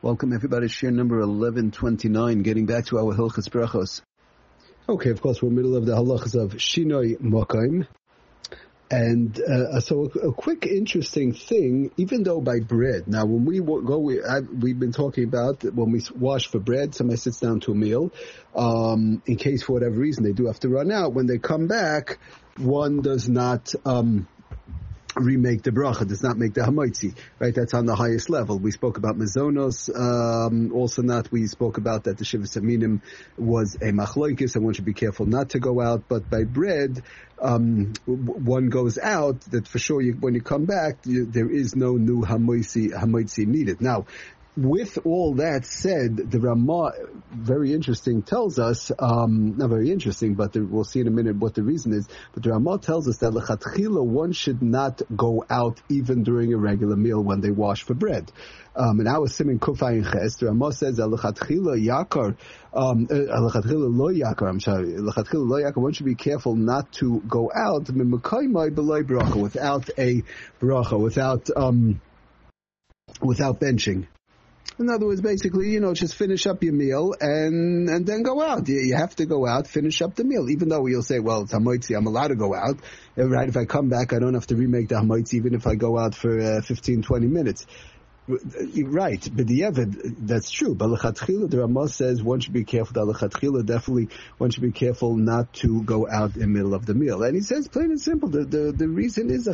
Welcome everybody, share number 1129, getting back to our Hilchas Brachos. Okay, of course, we're in the middle of the halachas of Shinoi Mokaim. And so a quick interesting thing, even though by bread, now when we go, we've been talking about when we wash for bread, somebody sits down to a meal, in case for whatever reason they do have to run out, when they come back, one does not remake the bracha, does not make the hamaitzi, right? That's on the highest level. We spoke about mezonos, also not, we spoke about that the shivas aminim was a machloikis, and one should be careful not to go out, but by bread, one goes out, that for sure when you come back, there is no new hamaitzi needed. Now, with all that said, the Ramah, very interesting, tells us, not very interesting, but we'll see in a minute what the reason is, but the Ramah tells us that lechatchila, one should not go out even during a regular meal when they wash for bread. And our Siman Kufay Ches, the Ramah says that lechatchila yakar, lechatchila lo yakar, one should be careful not to go out, without a bracha, without benching. In other words, basically, just finish up your meal and then go out. You have to go out, finish up the meal. Even though you'll say, well, it's hamaitzi, I'm allowed to go out. Right? If I come back, I don't have to remake the hamaitzi, even if I go out for 15, 20 minutes. Right, but the Evid, that's true. But lechatchila, the Ramah says one should be careful. That lechatchila, definitely one should be careful not to go out in the middle of the meal. And he says plain and simple. The reason is a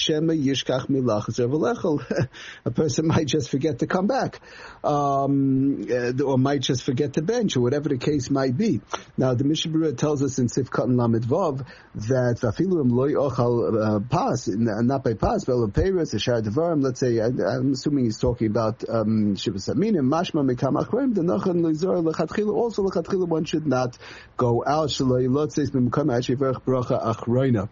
person might just forget to come back, or might just forget to bench, or whatever the case might be. Now the Mishnah Berurah tells us in Sif Katan Lamed Vav that vafilu loy ochal pas, not by pas, but peiros, a shar devarim. Let's say I'm assuming he's talking about Shivas Aminim, Mashma Mekam Achroim, the Nachan Lizor Lechatchila, also Lechatchila one should not go out, Shalai Lotzeis B'Mekam Achiverch Bracha Achroina.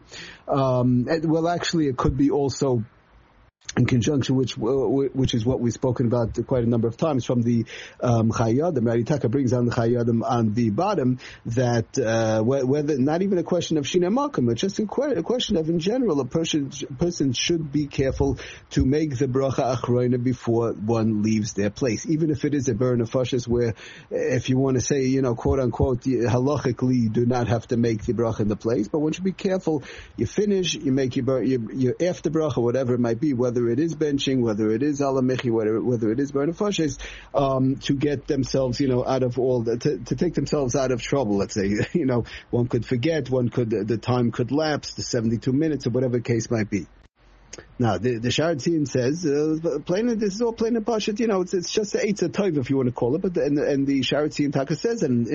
Well, actually, it could be also in conjunction, which is what we've spoken about quite a number of times from the Chayei Adam. Maritaka brings down the Chayei Adam on the bottom that whether not even a question of Shinoi Mokaim, but just a question of in general, a person should be careful to make the bracha achroina before one leaves their place, even if it is a ber nefashos, where if you want to say quote unquote halachically you do not have to make the bracha in the place, but one should be careful. You finish, you make your after bracha, whatever it might be, whether it is benching, whether it is alamichi, whether it is ber nefashos, to get themselves, out of all to take themselves out of trouble. Let's say, one could forget, the time could lapse, the 72 minutes or whatever the case might be. Now, the Sharatzian says, this is all plain and pashut, it's just an Eitz Tov, if you want to call it, but and the Sharatzian Taka says, in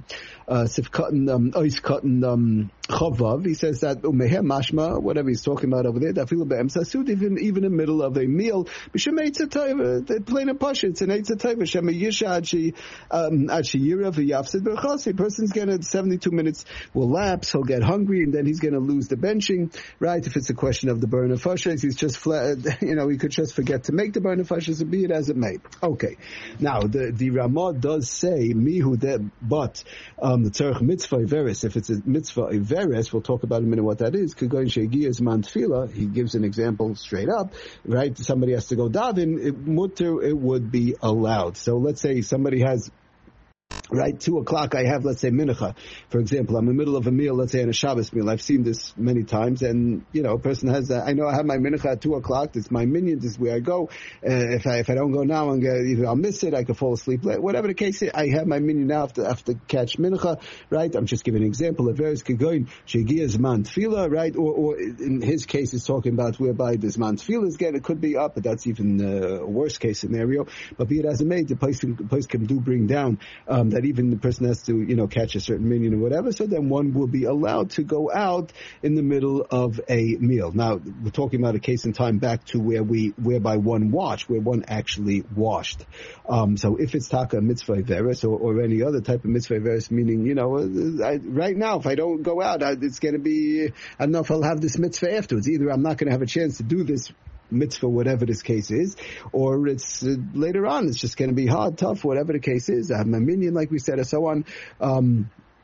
Sif Katan, Ois Katan, Chavav, he says that, Umeher Mashma, whatever he's talking about over there, Dafilu Be'em Sasud, even in the middle of a meal, B'Shem Eitz Tov, plain and pashut, it's an Eitz Tov, B'Shem Yisha Achi Yira V'Yafsid Berchos, a person's gonna, 72 minutes will lapse, he'll get hungry, and then he's gonna lose the benching, right? If it's a question of the ber nefashos, he's just flat, he could just forget to make the ber nefashos, be it as it may. Okay. Now, the Ramah does say, mihu de, but, the tzarech mitzvah iveris, if it's a mitzvah iveris, we'll talk about in a minute what that is, kagoyin she'giyas man tefillah, he gives an example straight up, right? Somebody has to go daven, it would be allowed. So let's say somebody has, right, 2:00, I have, let's say, mincha. For example, I'm in the middle of a meal, let's say, on a Shabbos meal. I've seen this many times, and, a person has, I know I have my mincha at 2:00, it's my minyan, this is where I go. If I don't go now, either I'll miss it, I could fall asleep late, whatever the case is, I have my minyan now, I have to catch mincha, right? I'm just giving an example of various kegoyin, she'giyas man tefillah, right? Or in his case, it's talking about whereby this man tefillah is getting, it could be up, but that's even a worst case scenario. But be it as it may, the place can do bring down, that even the person has to, catch a certain minyan or whatever, so then one will be allowed to go out in the middle of a meal. Now, we're talking about a case in time back to whereby one washed, where one actually washed. So if it's taka mitzvah veris or any other type of mitzvah veris, meaning, right now, if I don't go out, it's going to be, I don't know if I'll have this mitzvah afterwards. Either I'm not going to have a chance to do this mitzvah, whatever this case is, or it's later on, it's just going to be hard, tough, whatever the case is. I have my minyan, like we said, or so on.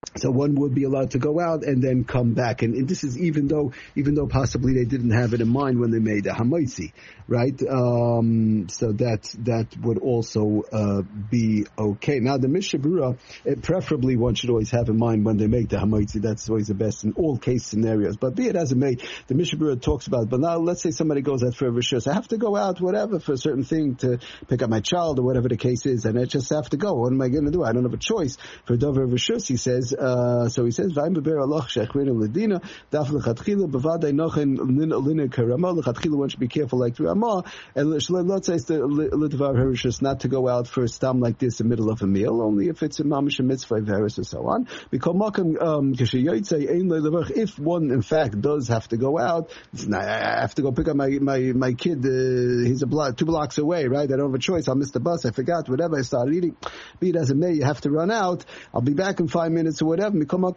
So one would be allowed to go out and then come back, and this is even though possibly they didn't have it in mind when they made the hamaitzi, right? So that would also be okay. Now the Mishnah Berurah, preferably one should always have in mind when they make the hamaitzi. That's always the best in all case scenarios. But be it as it may, the Mishnah Berurah talks about. But now let's say somebody goes out for a rishus. I have to go out, whatever, for a certain thing to pick up my child or whatever the case is, and I just have to go. What am I going to do? I don't have a choice. For Dover rishus, he says. So he says, "V'ayim beber aloch shechrinu ledina daf lechatchila b'vaday nochen lina karama lechatchila." One should be careful, like through Ramah, and let's say lidvar herishus, not to go out for a stam like this in the middle of a meal, only if it's a mamish mitzvah veris or so on. Because if one in fact does have to go out, I have to go pick up my kid. He's 2 blocks away, right? I don't have a choice. I'll miss the bus. I forgot. Whatever. I started eating. Be it as it may, you have to run out. I'll be back in 5 minutes or whatever. And I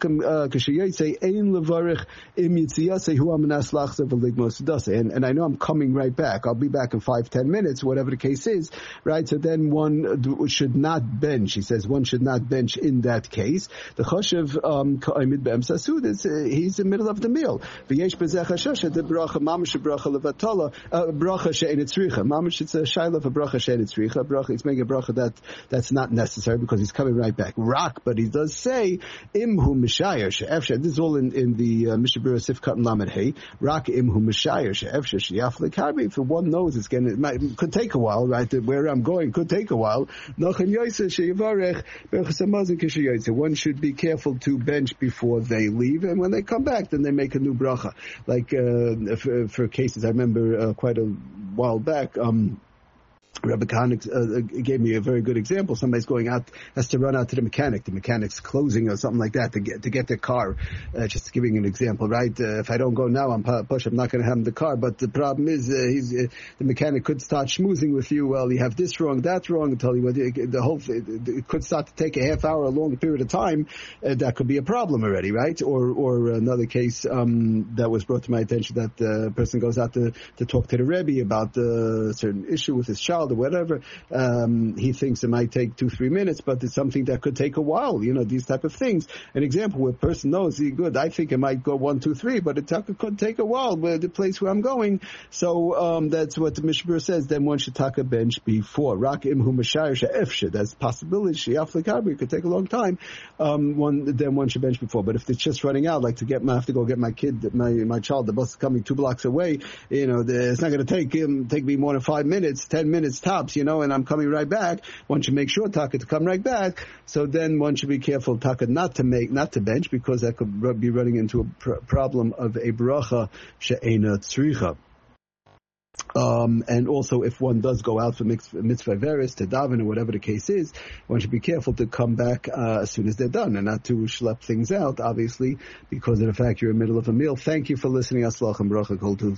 know I'm coming right back. I'll be back in 5-10 minutes, whatever the case is, right? So then one should not bench. He says one should not bench in that case. The choshev is he's in the middle of the meal. Mamish, it's a shayla for bracha she'enitzricha. Bracha, he's making a bracha that's not necessary because he's coming right back. Rak, but he does say imhu mishayer she'efshe. This is all in the Mishnah Berurah Sifkat and Lamed Hey. Rak imhu mishayer she'efshe she'yaf lekarbi. If one knows it could take a while, right? Where I'm going could take a while. Nochen yoyse she'yivarech berachas hamazon kishayoyse. One should be careful to bench before they leave, and when they come back, then they make a new bracha. Like for cases, I remember quite a while back. Rabbi Kahn gave me a very good example. Somebody's going out, has to run out to the mechanic. The mechanic's closing or something like that to get their car. Just giving an example, right? If I don't go now, I'm not going to have the car. But the problem is, the mechanic could start schmoozing with you. Well, you have this wrong, that wrong. And tell you what, the whole it could start to take a half hour, a long period of time. That could be a problem already, right? Or another case that was brought to my attention, that the person goes out to talk to the Rebbe about a certain issue with his child or whatever. He thinks it might take 2-3 minutes, but it's something that could take a while. These type of things. An example where a person knows, good, I think it might go 1, 2, 3, but it could take a while. But the place where I'm going, so that's what the Mishnah Berurah says. Then one should take a bench before. Rak imhu mashayir she'efshe. That's a possibility. She'af lekabri. It could take a long time. Then one should bench before. But if it's just running out, like I have to go get my kid, my child. The bus is coming 2 blocks away. It's not going to take me more than 5 minutes, 10 minutes tops, and I'm coming right back. One should make sure taka to come right back. So then one should be careful taka not to bench, because that could be running into a problem of a bracha she'ena tzricha. And also, if one does go out for mitzvah veris, to daven, or whatever the case is, one should be careful to come back as soon as they're done, and not to schlep things out, obviously, because of the fact you're in the middle of a meal. Thank you for listening. Aslach and bracha kol tuv.